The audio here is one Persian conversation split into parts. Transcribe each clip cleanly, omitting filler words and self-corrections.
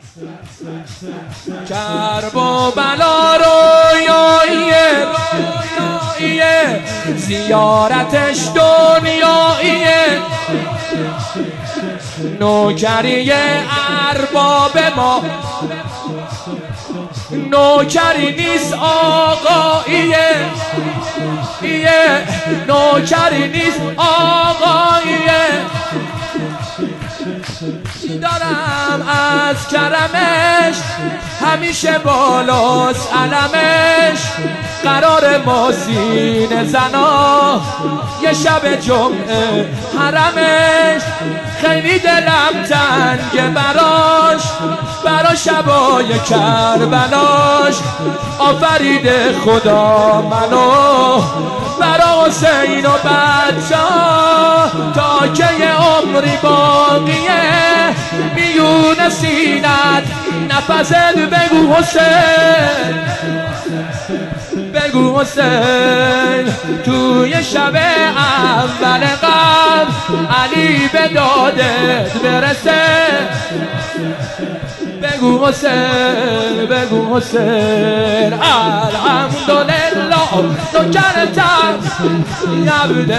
کرب و بلا رویاییه زیارتش دنیاییه نوکری ارباب ما نوکری نیست آقاییه نوکری نیست آقاییه دارم از کرمش همیشه بالاست علمش قرار ما سینه زنا یه شب جمعه حرمش خیلی دلم تنگه برا شبای کربلاش آفریده خدا منو برا حسین و بچه‌ها تا که یه عمری باقیه میون سینت نفست بگو حسین بگو حسین توی شب اول قلب علی به دادت برسه بگو حسین بگو حسین الحمدلله نوکرتم یبده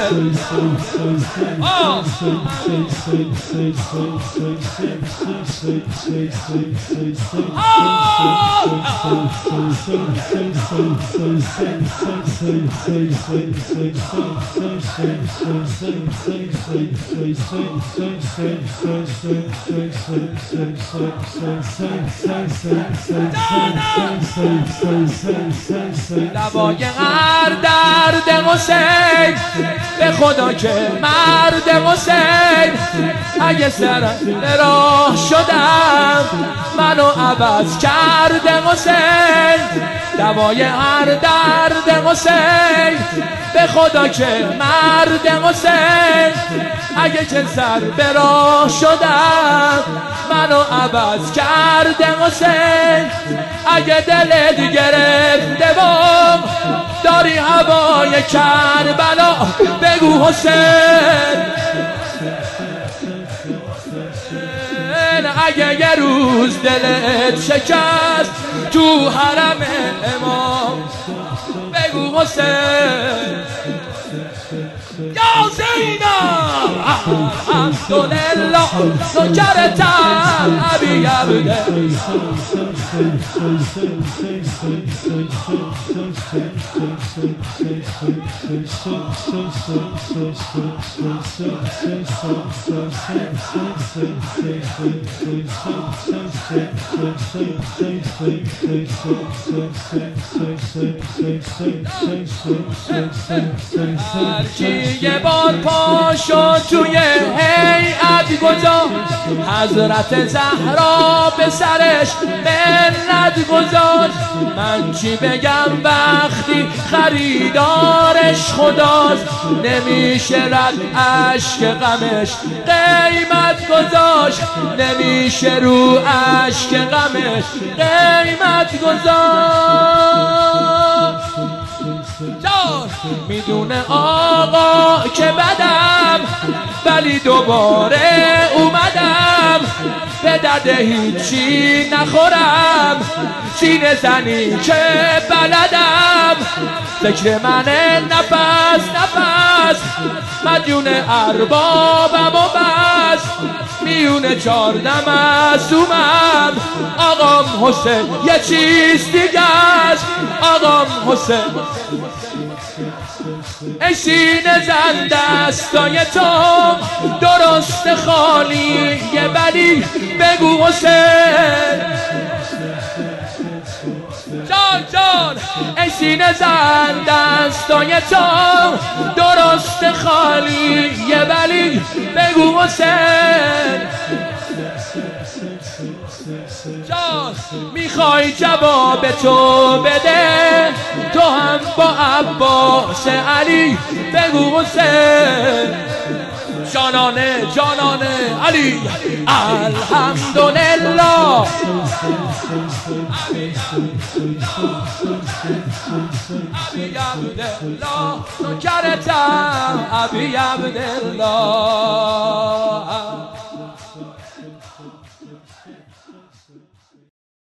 دوای هر درد حسین به خدا که مرد حسین اگه سر راه شدم منو عوض کرد حسین دوای هر درد حسین به خدا که مرد حسین اگه که سر به راه شدم منو عوض کرد حسین اگه دلت گرفته بام داری هوای کربلا بگو حسین اگه یه روز دلت شکست تو حرم امام بگو حسین یا زینب الحمدلله نوکرتم ابی عبده یه بار پاشو توی هیئت گذار حضرت زهرا به سرش منت گذار من چی بگم وقتی خریدارش خداست نمیشه رد اشک غمش قیمت گذاشت نمیشه رو اشک غمش قیمت گذاشت میدونه آقا که بدم ولی دوباره اومدم به درد هیچی نخورم سینه زنی که بلدم ذکر من نفس مدیون اربابم و بس میونه 14 معصومم آقام حسین یه چیز دیگه است آقام حسین ای سینه زن دستای تو درست خالی یه ولی بگو حسین جان ای سینه زن دستای تو درست خالی یه ولی بگو حسین جان میخوای جواب تو بده تو هم با عباس علی بگو حسین جانانه علی الحمدلله ابی عبدالله نوکرتم ابی عبدالله